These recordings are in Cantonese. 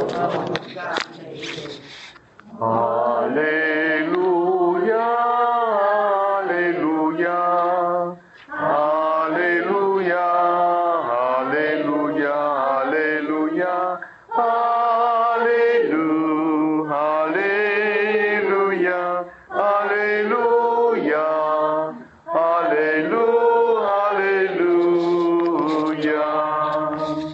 哈利路亞，哈利路亞，哈利路亞，哈利路亞，哈利路亞，哈利路，哈利路亞，哈利路亞，哈利路，哈利路亞。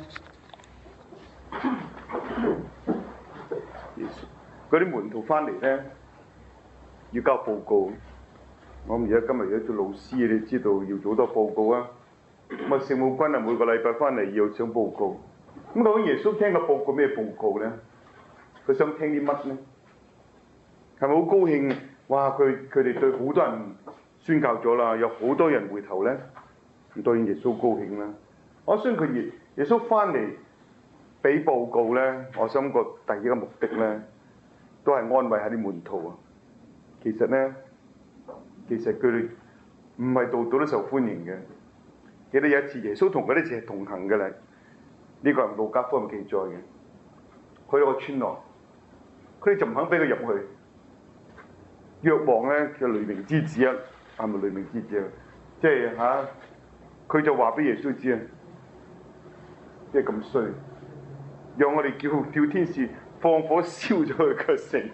嗰啲門徒翻嚟咧，要交報告。我而家今日有做老師，你知道要做好多報告啊。咁啊，聖母軍啊，每個禮拜翻嚟要想報告。咁究竟耶穌聽個報告咩報告咧？佢想聽啲乜咧？係咪好高興？哇！佢哋對好多人宣教咗啦，有好多人回頭咧。咁當然耶穌高興啦。我相信耶穌翻嚟俾報告咧，我想個第一個目的咧，都係安慰下啲門徒啊。其實佢哋唔係度度都受歡迎嘅。記得有一次耶穌同佢哋一齊同行嘅啦，呢個係路加福音記載嘅。去到個村落，佢哋就唔肯俾佢入去。若望咧，叫雷鳴之子啊，係咪雷鳴之子啊？即係佢就話俾耶穌知啊，即係咁衰，讓我哋叫天使放火燒咗佢個城。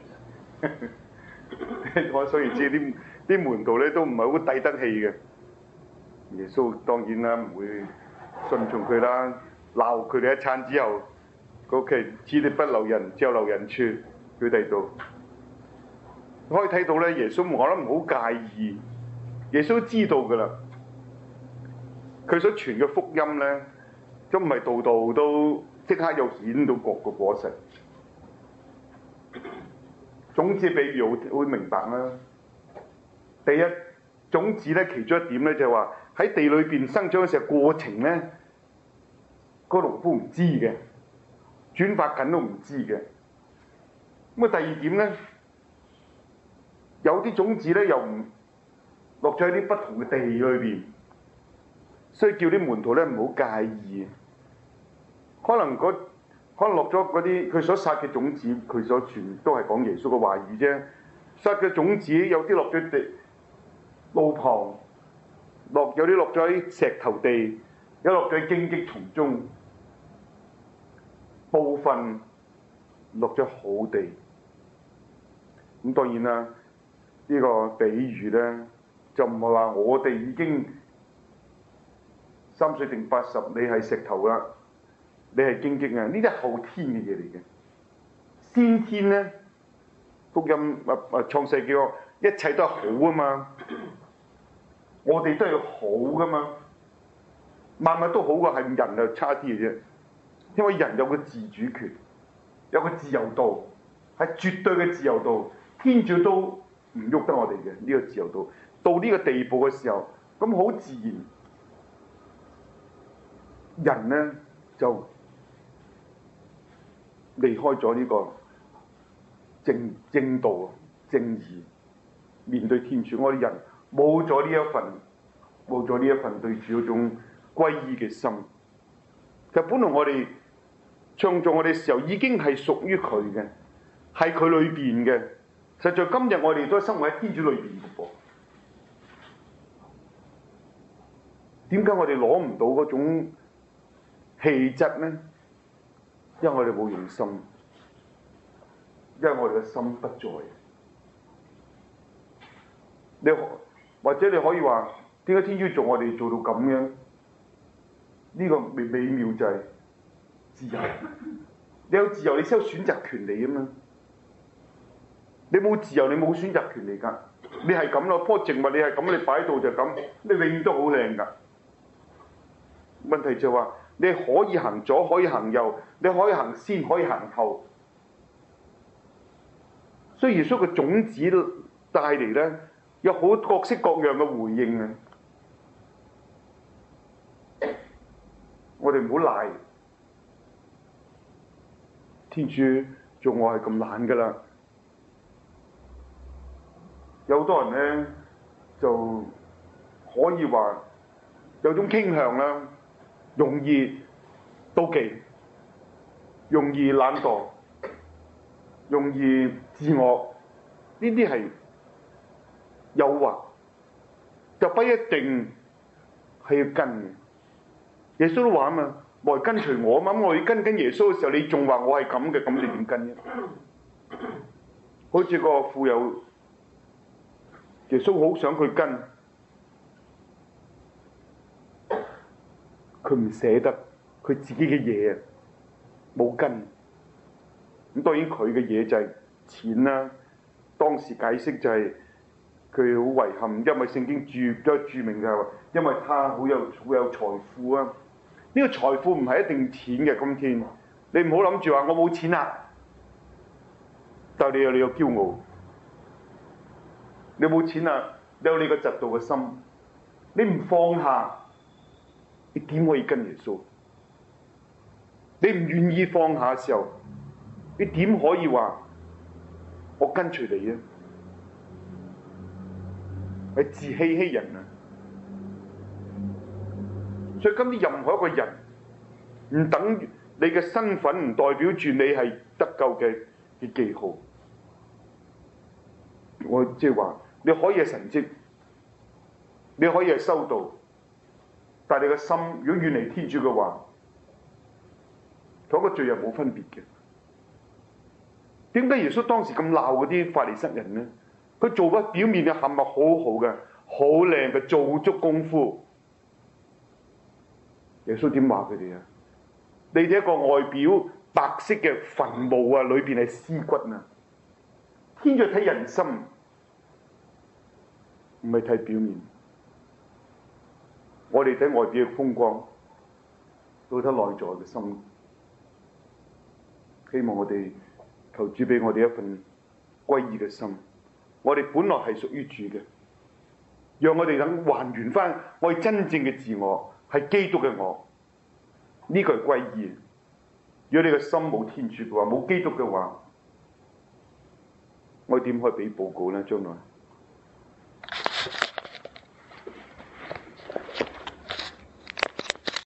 我所以知啲門徒咧都唔係好抵得氣嘅。耶穌當然啦，唔會順從佢啦，鬧佢哋一餐之後，佢其此地不留人，只有留人處，佢哋度可以睇到咧。耶穌我諗唔好介意，耶穌知道噶啦，佢所傳嘅福音咧，都唔係度度都即刻又顯到各個果實。種子比喻會明白啦。第一，種子咧其中一點咧就係話喺地裏邊生長嘅時候過程咧，個農夫唔知嘅，轉發緊都唔知嘅。咁啊，第二點咧，有啲種子咧又唔落咗喺啲不同嘅地裏邊，所以叫啲門徒咧唔好介意。可能落咗嗰啲佢所撒嘅種子，佢所傳都係講耶穌嘅話語啫。撒嘅種子有啲落咗地路旁，有啲落咗喺石頭地，有落咗喺荊棘叢中，部分落咗好地。咁當然啦，呢個比喻咧就唔係話我哋已經3歲定80，你係石頭啦。你係荊棘啊！呢啲係後天嘅嘢嚟嘅。先天咧，福音創世記話一切都係好啊嘛。我哋都係好噶嘛，萬物都好過，係人就差啲嘅啫。因為人有個自主權，有個自由度，係絕對嘅自由度。天主都唔喐得我哋嘅呢個自由度。到呢個地步嘅時候，咁好自然，人咧就離開咗呢個正道正義，面對天主，我哋人冇咗呢一份對主嗰種歸依嘅心。其實本來我哋創造我哋嘅時候已經係屬於佢嘅，係佢裏邊嘅。實在今日我哋都生活喺天主裏邊嘅噃。點解我哋攞唔到嗰種氣質呢？因為我哋冇用心，因為我哋嘅心不在。或者你可以話，點解天主做我哋做到咁樣？呢個美妙就係自由。你有自由，你先有選擇權利啊嘛。你冇自由，你冇選擇權利㗎。你係咁咯，棵植物你係咁，你擺喺度就咁，你永遠都好靚㗎。問題就係話，你可以行左，可以行右，你可以行先，可以行後。所以耶穌嘅種子帶嚟咧，有好各式各樣嘅回應啊！我哋唔好賴天主做我係咁懶㗎啦。有好多人咧就可以話有種傾向啦，容易妒忌，容易懶惰， 容易自我，呢啲係誘惑，就不一定係要跟嘅。耶穌都話啊嘛，冇人跟隨我嘛，我要跟耶穌嘅時候，你仲話我係咁嘅，咁你點跟啫？好似個富有，耶穌好想佢跟，佢唔捨得佢自己嘅嘢啊，冇跟。咁當然佢嘅嘢就係錢啦。當時解釋就係佢好遺憾，因為聖經注明就係話，因為他好有財富啊。呢個財富唔係一定錢嘅。今天你唔好諗住話我冇錢啊，但係你有驕傲，你冇錢啊，你有你個嫉妒嘅心，你唔放下，你點可以跟耶穌？你唔願意放下嘅時候，你點可以話我跟隨你啊？係自欺欺人啊！所以今天任何一個人，唔等於你嘅身份，唔代表住你係得救嘅記號。我即係話，你可以係神蹟，你可以係修道，但係你嘅心如果遠離天主嘅話，同一個罪人冇分別嘅。點解耶穌當時咁鬧嗰啲法利塞人呢？佢做乜表面嘅行為好好嘅，好靚嘅，做足功夫。耶穌點話佢哋啊？你哋一個外表白色嘅墳墓啊，裏邊係屍骨啊！天主睇人心，唔係睇表面。我哋睇外表嘅風光，到睇內在嘅心。希望我哋求主俾我哋一份歸依嘅心。我哋本來係屬於主嘅，讓我哋等還原翻我哋真正嘅自我，係基督嘅我。呢個係歸依。如果你嘅心冇天主嘅話，冇基督嘅話，我哋點可以俾報告呢？將來？